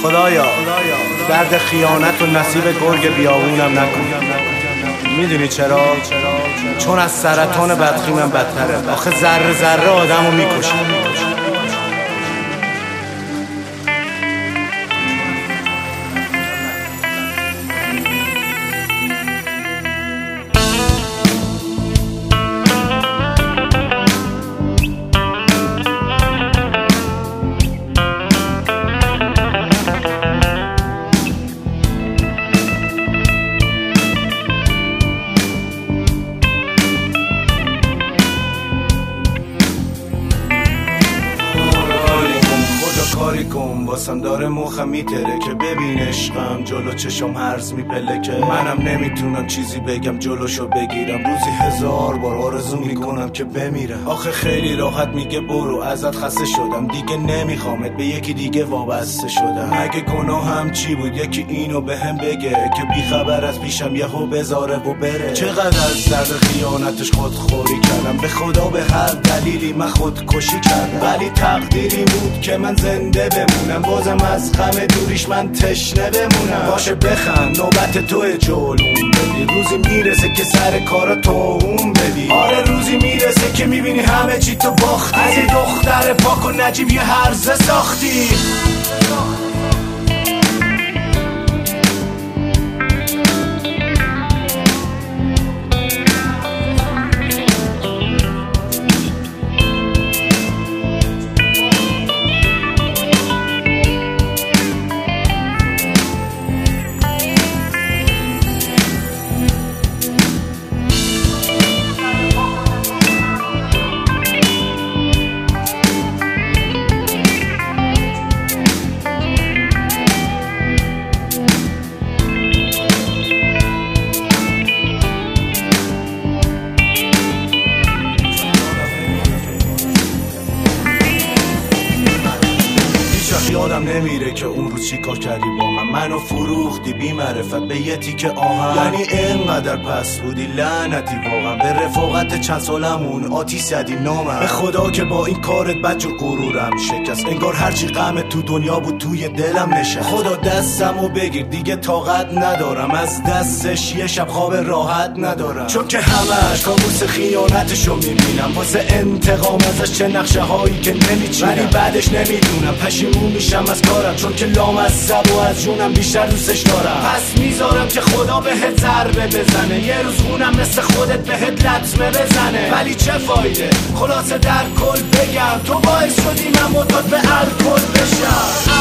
خدایا درد خیانت و نصیب گرگ بیابونم نکن. میدونی چرا؟ چون از سرطان بدخیمم بدتره. آخه ذره ذره آدمو میکشه. کاری کن واسم داره مخم میتره که ببین عشقم جلو چشم هرز میپله که منم نمیتونم چیزی بگم جلوشو بگیرم. روزی 1000 بار آرزو میکنم که بمیره. آخه خیلی راحت میگه برو ازت خسته شدم دیگه نمیخوامت، به یکی دیگه وابسته شدم. اگه گناهم چی بود یکی اینو بهم بگه که بیخبر از پیشم یهو بذاره و بره. چقدر از درد خیانتش خودخوری کردم، به خدا به هر دلیلی من خودکشی کردم. ولی تقدیری بود که من زنده بمونم، بازم از غم دوریش من تشنه بمونم. باشه بخند نوبت توی جلوم بدی، روزی میرسه که سر کارا توهم بدی. آره روزی میرسه که میبینی همه چی تو باختی، از این دختر پاک و نجیب یه هرزه ساختی. یادم نمیره که اون روز چی کار کردی با من، منو فروختی بی معرفت به یه تیکه آهن. یعنی اینقدر پس بودی لعنتی واقعا، به رفاقت چند سالمون آتیش زدی نامم. به خدا که با این کارت بدجور غرورم شکست، انگار هرچی غم تو دنیا بود توی دلم نشست. خدا دستمو بگیر دیگه طاقت ندارم، از دستش یه شب خواب راحت ندارم. چون که همش کابوس خیانتشو میبینم، واسه انتقام ازش چه نقشه هایی که نمیچینم. ولی بعدش نمیدونم پشیمون میشم از کارم، چون که لامصب و از جونم بیشتر دوستش دارم. پس میذارم که خدا بهت ضربه بزنه، یه روز اونم مثل خودت بهت لطمه بزنه. ولی چه فایده؟ خلاصه در کل بگم تو باعث شدی من معتاد به الکل بشم.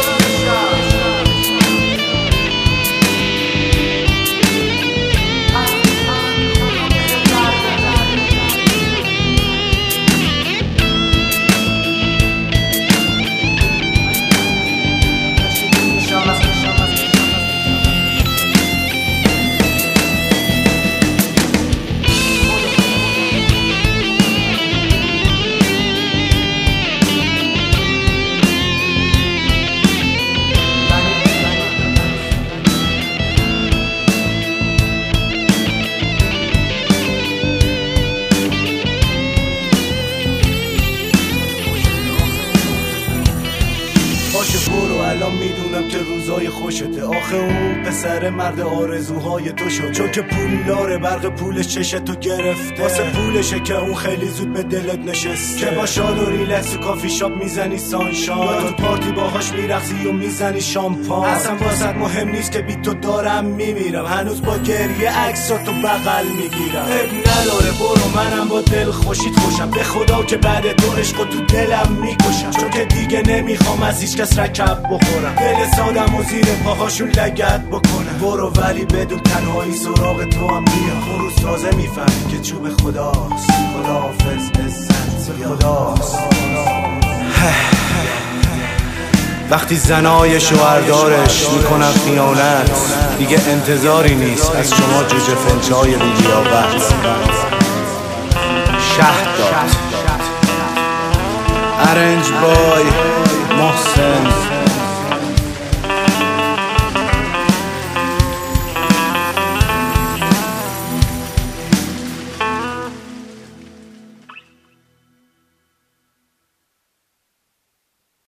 باشه برو الان میدونم که روزای خوشته. آخه اون پسر مرد آرزوهای تو شد، چون که پول داره برق پولش چشتو گرفته. واسه پولشه که اون خیلی زود به دلت نشسته، که با شاد و ریلکس و کافی شاپ میزنی سانشان، یا تو پارتی باهاش میرقصی و میزنی شامپان. اصلا واسه مهم نیست که بی تو دارم میمیرم، هنوز با گریه عکساتو بغل میگیرم. اب نداره برو منم با دل خوشید خوشم، به خدا که بعد تو عشقو تو دلم میکشم. چون که دیگه نمیخوام از هیچ کس رکب بخورم، دل سادم و زیر پاهاشون لگد بکنم. برو ولی بدون تنهایی سراغ تو هم بیا، اون روز تازه میفهمی که چوب خداست. خداحافظ عزت خداست. وقتی زنای شوهردارش میکنن خیانت، دیگه انتظاری نیست از شما جوجه فنچای بی‌لیاقت. شهد داد Arrange boy